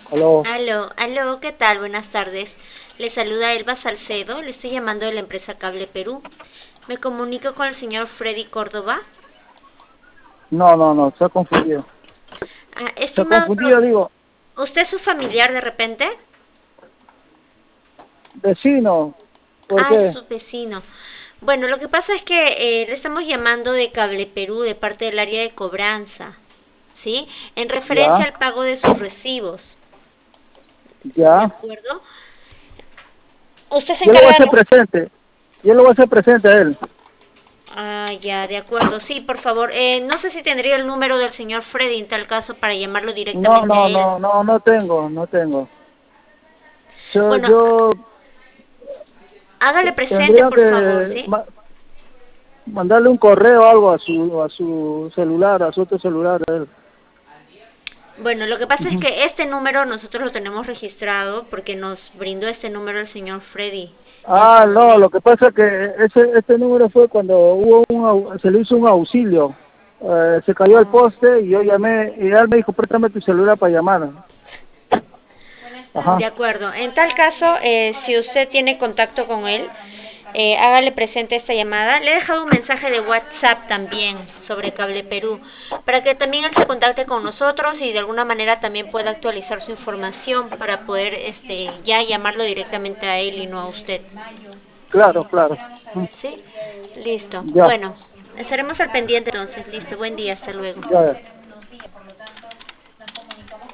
Aló. Aló, ¿qué tal? Buenas tardes. Le saluda Elba Salcedo, le estoy llamando de la empresa Cable Perú. Me comunico con el señor Freddy Córdoba. No, se ha confundido. Se ha Estimado, confundido, digo, ¿usted es su familiar de repente? vecino. ¿Por Ah, es qué? su vecino. Bueno, lo que pasa es que le estamos llamando de Cable Perú, de parte del área de cobranza, ¿sí? En referencia Ya, al pago de sus recibos, ¿de ya. acuerdo? Usted se Yo lo voy a encarga hacer de... presente. Yo lo voy a hacer presente a él. Ah, ya, de acuerdo. Sí, por favor. No sé si tendría el número del señor Freddy en tal caso para llamarlo No, directamente a no, él. no, no, no tengo. Bueno, Yo hágale presente, tendría por favor, que ¿sí? mandarle un correo o algo a su celular, a su otro celular a él. Bueno, lo que pasa es Ujú. que este número nosotros lo tenemos registrado porque nos brindó este número el señor Freddy en su Ah, no, lo momento. que pasa es que este número fue cuando se le hizo un auxilio. Se cayó el Oh. poste y yo llamé y él me dijo, préstame tu celular para llamar. De Ajá. acuerdo. En tal caso, si usted tiene contacto con él, hágale presente esta llamada. Le he dejado un mensaje de WhatsApp también sobre Cable Perú, para que también él se contacte con nosotros y de alguna manera también pueda actualizar su información para poder ya llamarlo directamente a él y no a usted. Claro, claro. Mm. ¿Sí? Listo. Ya, Bueno, estaremos al pendiente entonces. Listo. Buen día. Hasta luego. ya.